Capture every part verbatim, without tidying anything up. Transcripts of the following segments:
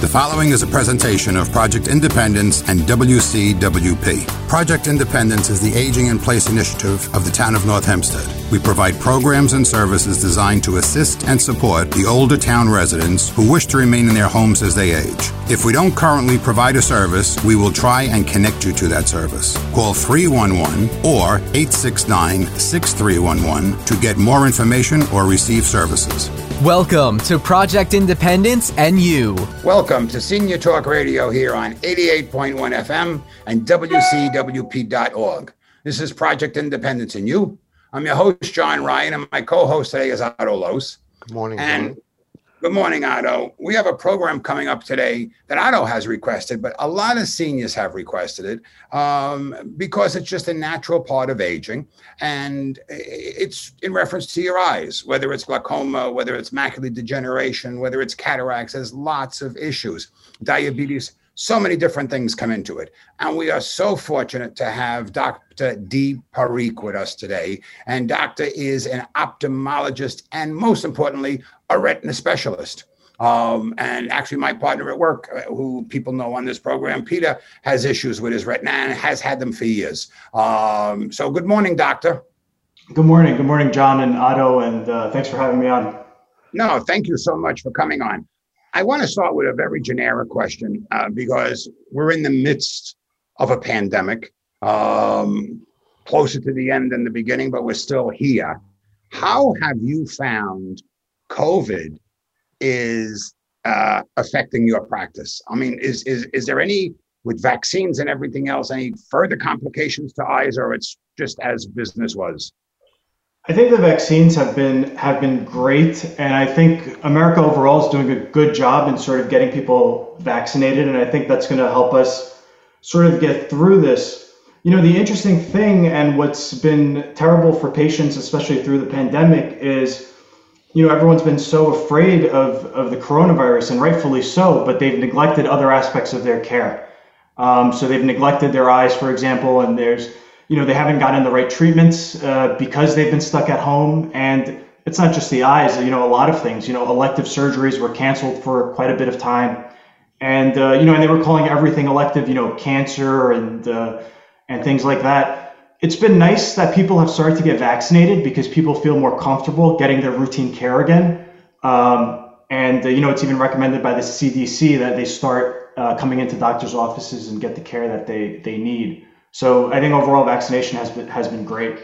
The following is a presentation of Project Independence and W C W P. Project Independence is the Aging in Place initiative of the town of North Hempstead. We provide programs and services designed to assist and support the older town residents who wish to remain in their homes as they age. If we don't currently provide a service, we will try and connect you to that service. Call three one one or eight six nine, six three one one to get more information or receive services. Welcome to Project Independence and You. Welcome to Senior Talk Radio here on eighty-eight point one F M and W C W P dot org. This is Project Independence and You. I'm your host, John Ryan, and my co-host today is Otto Los. Good morning, and John. Good morning, Otto. We have a program coming up today that Otto has requested, but a lot of seniors have requested it um, because it's just a natural part of aging. And it's in reference to your eyes, whether it's glaucoma, whether it's macular degeneration, whether it's cataracts. There's lots of issues. Diabetes, so many different things come into it. And we are so fortunate to have Doctor Dee Parikh with us today. And Doctor is an ophthalmologist and, most importantly, a retina specialist. Um, and actually my partner at work, who people know on this program, Peter, has issues with his retina and has had them for years. Um, so good morning, Doctor. Good morning. Good morning, John and Otto, and uh, thanks for having me on. No, thank you so much for coming on. I want to start with a very generic question uh, because we're in the midst of a pandemic, um, closer to the end than the beginning, but we're still here. How have you found COVID is uh, affecting your practice? I mean, is, is, is there any, with vaccines and everything else, any further complications to eyes, or it's just as business was? I think the vaccines have been have been great, and I think America overall is doing a good job in sort of getting people vaccinated, and I think that's going to help us sort of get through this. You know, the interesting thing and what's been terrible for patients, especially through the pandemic, is, you know, everyone's been so afraid of, of the coronavirus, and rightfully so, but they've neglected other aspects of their care. Um, so they've neglected their eyes, for example, and there's You know, they haven't gotten the right treatments uh, because they've been stuck at home. And it's not just the eyes, you know, a lot of things, you know, elective surgeries were canceled for quite a bit of time. And, uh, you know, and they were calling everything elective, you know, cancer and uh, and things like that. It's been nice that people have started to get vaccinated because people feel more comfortable getting their routine care again. Um, and, uh, you know, it's even recommended by the C D C that they start uh, coming into doctors' offices and get the care that they, they need. So I think overall vaccination has been has been great.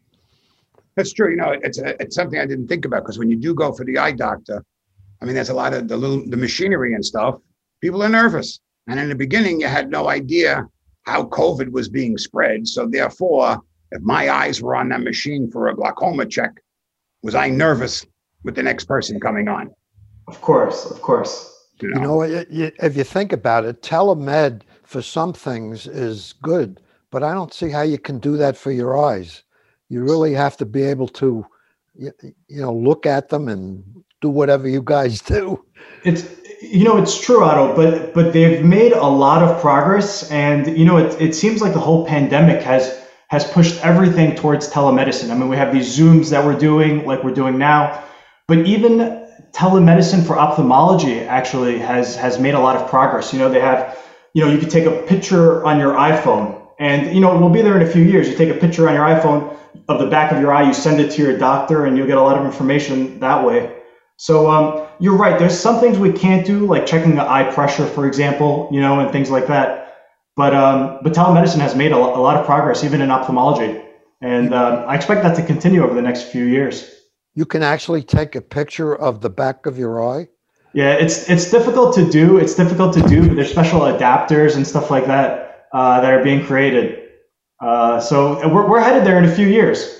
That's true. You know, it's a, it's something I didn't think about, because when you do go for the eye doctor, I mean, there's a lot of the little the machinery and stuff. People are nervous, and in the beginning, you had no idea how COVID was being spread. So therefore, if my eyes were on that machine for a glaucoma check, was I nervous with the next person coming on? Of course, of course. You know, you know it, it, if you think about it, telemed for some things is good. But I don't see how you can do that for your eyes. You really have to be able to, you, you know, look at them and do whatever you guys do. It's, you know, it's true, Otto, but but they've made a lot of progress. And, you know, it, it seems like the whole pandemic has has pushed everything towards telemedicine. I mean, we have these Zooms that we're doing like we're doing now, but even telemedicine for ophthalmology actually has has made a lot of progress. You know, they have, you know, you could take a picture on your iPhone. And, you know, we'll be there in a few years. You take a picture on your iPhone of the back of your eye, you send it to your doctor, and you'll get a lot of information that way. So um, you're right. There's some things we can't do, like checking the eye pressure, for example, you know, and things like that. But um, but telemedicine has made a, a lot of progress, even in ophthalmology. And uh, I expect that to continue over the next few years. You can actually take a picture of the back of your eye? Yeah, it's it's difficult to do. It's difficult to do, but there's special adapters and stuff like that. Uh, that are being created. Uh, so we're, we're headed there in a few years.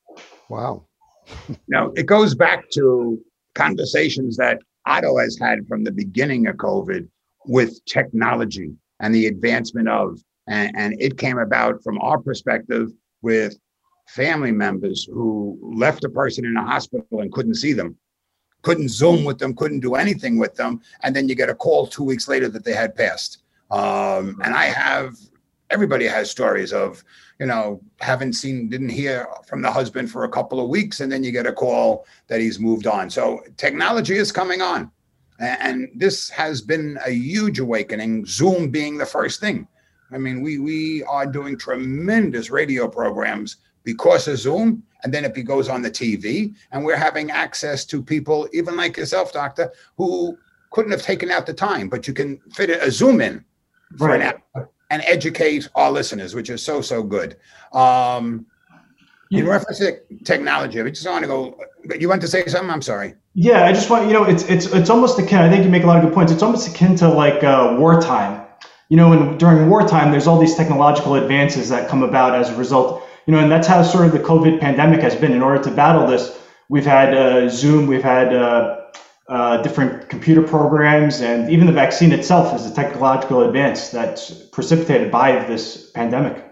Wow. Now, it goes back to conversations that Otto has had from the beginning of COVID with technology and the advancement of, and, and it came about from our perspective with family members who left a person in a hospital and couldn't see them, couldn't Zoom with them, couldn't do anything with them. And then you get a call two weeks later that they had passed. Um, and I have, everybody has stories of, you know, haven't seen, didn't hear from the husband for a couple of weeks, and then you get a call that he's moved on. So technology is coming on. And this has been a huge awakening, Zoom being the first thing. I mean, we, we are doing tremendous radio programs because of Zoom, and then it goes on the T V, and we're having access to people, even like yourself, doctor, who couldn't have taken out the time, but you can fit a Zoom in for right. an hour and educate our listeners, which is so, so good. Um, in reference to technology, I just want to go, you want to say something? I'm sorry. Yeah, I just want, you know, it's it's it's almost akin, I think you make a lot of good points. It's almost akin to like uh, wartime. You know, and during wartime, there's all these technological advances that come about as a result. You know, and that's how sort of the COVID pandemic has been. In order to battle this, we've had uh, Zoom, we've had uh, uh, different computer programs, and even the vaccine itself is a technological advance that's precipitated by this pandemic.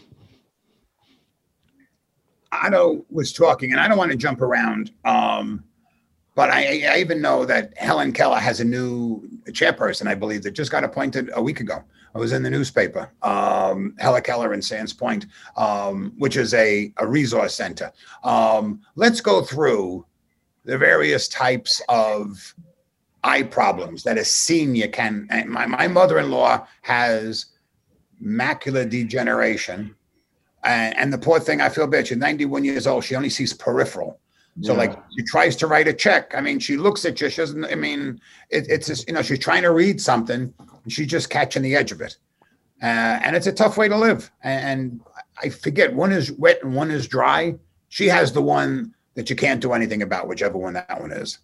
Otto was talking, and I don't want to jump around, um, but I, I even know that Helen Keller has a new chairperson, I believe, that just got appointed a week ago. I was in the newspaper, um, Helen Keller in Sands Point, um, which is a, a resource center. Um, let's go through the various types of eye problems that a senior can. My, my mother-in-law has macular degeneration. And, and the poor thing, I feel bad. She's ninety-one years old. She only sees peripheral. So yeah. like she tries to write a check. I mean, she looks at you. She doesn't, I mean, it, it's just, you know, she's trying to read something and she's just catching the edge of it. Uh, and it's a tough way to live. And, and I forget, one is wet and one is dry. She has the one that you can't do anything about, whichever one that one is.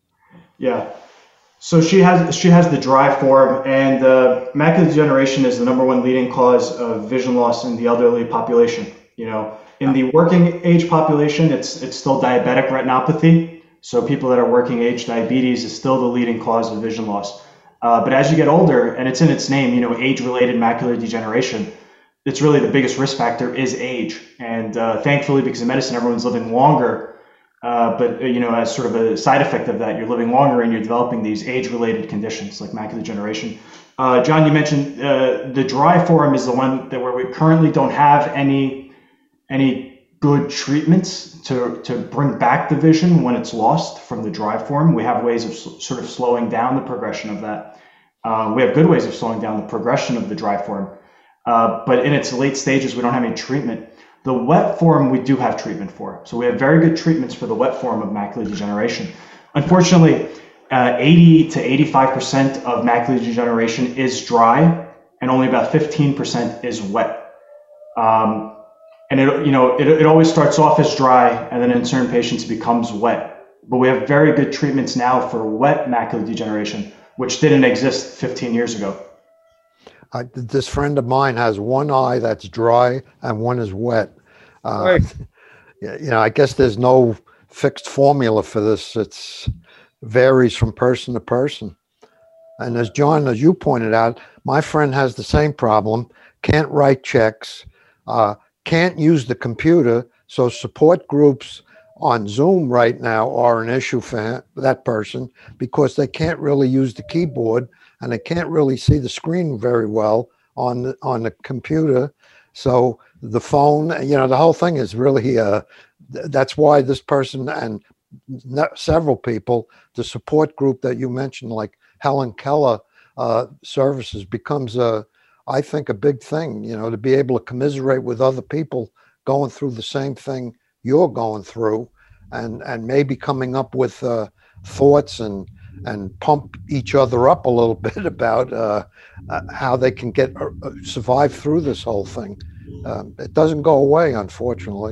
Yeah. So she has she has the dry form, and uh, macular degeneration is the number one leading cause of vision loss in the elderly population. You know, in the working age population, it's it's still diabetic retinopathy. So people that are working age, diabetes is still the leading cause of vision loss. Uh, but as you get older, and it's in its name, you know, age-related macular degeneration, it's really the biggest risk factor is age. And uh, thankfully, because of medicine, everyone's living longer. Uh, but, you know, as sort of a side effect of that, you're living longer and you're developing these age-related conditions like macular degeneration. Uh, John, you mentioned uh, the dry form is the one that where we currently don't have any any good treatments to, to bring back the vision when it's lost from the dry form. We have ways of s- sort of slowing down the progression of that. Uh, we have good ways of slowing down the progression of the dry form. Uh, but in its late stages, we don't have any treatment. The wet form, we do have treatment for. So we have very good treatments for the wet form of macular degeneration. Unfortunately, uh, eighty to eighty-five percent of macular degeneration is dry, and only about fifteen percent is wet. Um, and it, you know, it, it always starts off as dry, and then in certain patients it becomes wet. But we have very good treatments now for wet macular degeneration, which didn't exist fifteen years ago. I, this friend of mine has one eye that's dry and one is wet. Uh, right. You know, I guess there's no fixed formula for this. It's varies from person to person. And as John, as you pointed out, my friend has the same problem. Can't write checks. Uh, can't use the computer. So support groups on Zoom right now are an issue for him, that person, because they can't really use the keyboard and they can't really see the screen very well on the, on the computer. So the phone, you know, the whole thing is really, uh, that's why this person and several people, the support group that you mentioned, like Helen Keller uh, services becomes, a, I think, a big thing, you know, to be able to commiserate with other people going through the same thing you're going through, and, and maybe coming up with uh, thoughts and and pump each other up a little bit about uh, uh, how they can get uh, survive through this whole thing. Um, it doesn't go away, unfortunately.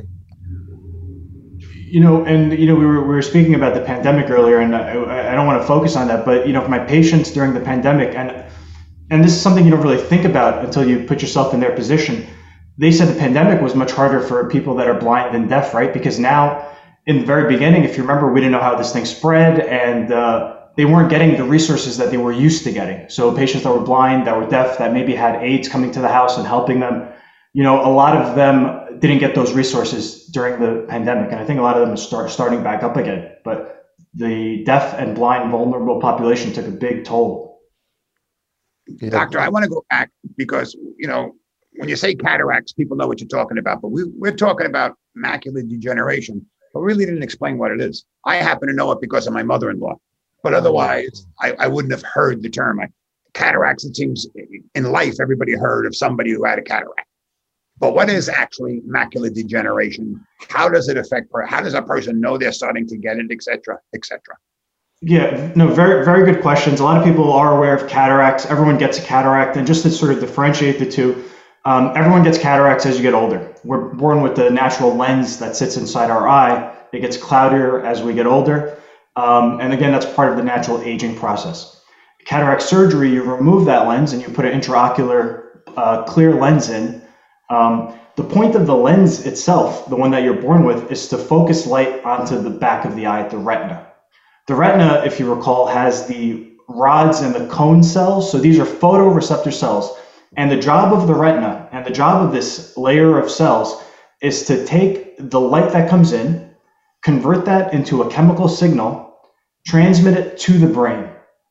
You know, and you know, we were we were speaking about the pandemic earlier, and I, I don't want to focus on that, but you know, for my patients during the pandemic, and and this is something you don't really think about until you put yourself in their position. They said the pandemic was much harder for people that are blind and deaf, right? Because now, in the very beginning, if you remember, we didn't know how this thing spread, and uh, they weren't getting the resources that they were used to getting. So patients that were blind, that were deaf, that maybe had aides coming to the house and helping them, you know, a lot of them didn't get those resources during the pandemic. And I think a lot of them are start, starting back up again. But the deaf and blind vulnerable population took a big toll. Yeah. Doctor, I want to go back because, you know, when you say cataracts, people know what you're talking about. But we, we're talking about macular degeneration, but really didn't explain what it is. I happen to know it because of my mother-in-law. But otherwise, I, I wouldn't have heard the term. I, cataracts, it seems in life, everybody heard of somebody who had a cataract. But what is actually macular degeneration? How does it affect, how does a person know they're starting to get it, et cetera, et cetera? Yeah, no, very, very good questions. A lot of people are aware of cataracts. Everyone gets a cataract. And just to sort of differentiate the two, um, everyone gets cataracts as you get older. We're born with the natural lens that sits inside our eye. It gets cloudier as we get older. Um, and again, that's part of the natural aging process. Cataract surgery, you remove that lens and you put an intraocular uh, clear lens in. Um, the point of the lens itself, the one that you're born with, is to focus light onto the back of the eye, the retina. The retina, if you recall, has the rods and the cone cells. So these are photoreceptor cells. And the job of the retina and the job of this layer of cells is to take the light that comes in, convert that into a chemical signal, transmit it to the brain.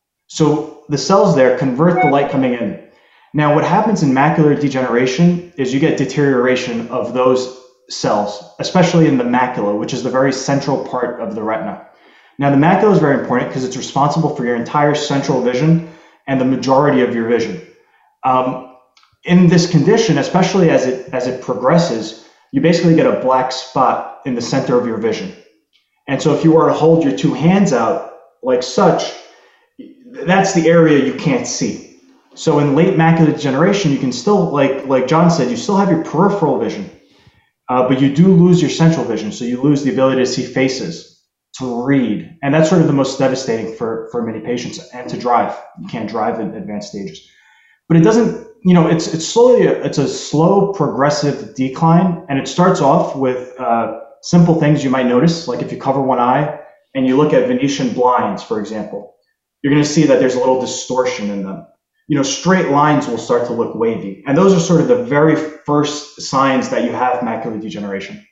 So the cells there convert the light coming in. Now, what happens in macular degeneration is you get deterioration of those cells, especially in the macula, which is the very central part of the retina. Now, the macula is very important because it's responsible for your entire central vision and the majority of your vision. Um, in this condition, especially as it as it progresses, you basically get a black spot in the center of your vision. And so if you were to hold your two hands out like such, that's the area you can't see. So in late macular degeneration, you can still, like like John said, you still have your peripheral vision, uh, but you do lose your central vision. So you lose the ability to see faces, to read. And that's sort of the most devastating for, for many patients, and to drive. You can't drive in advanced stages. But it doesn't, you know, it's it's slowly, a, it's a slow progressive decline. And it starts off with uh, simple things you might notice, like if you cover one eye and you look at Venetian blinds, for example, you're going to see that there's a little distortion in them. You know, straight lines will start to look wavy. And those are sort of the very first signs that you have macular degeneration.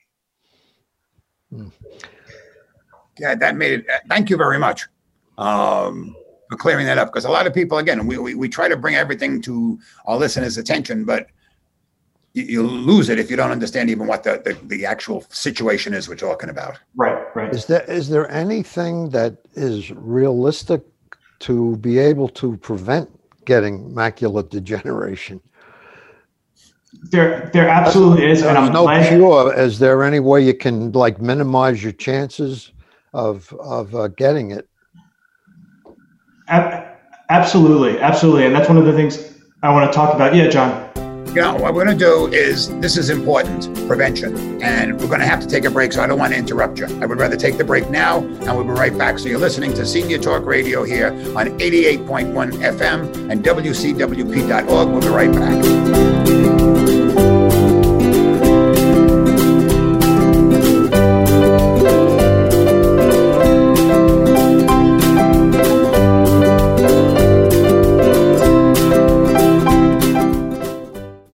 Yeah, that made it. Thank you very much um, for clearing that up. Because a lot of people, again, we, we, we try to bring everything to our listeners' attention, but you, you lose it if you don't understand even what the, the, the actual situation is we're talking about. Right, right. Is there, is there anything that is realistic to be able to prevent getting macular degeneration? There, there absolutely is. There's no cure. Is there any way you can like minimize your chances of of uh, getting it? Absolutely, absolutely, and that's one of the things I want to talk about. Yeah, John. You know, what we're going to do is, this is important, prevention, and we're going to have to take a break, so I don't want to interrupt you. I would rather take the break now, and we'll be right back. So you're listening to Senior Talk Radio here on eighty-eight point one F M and W C W P dot org. We'll be right back.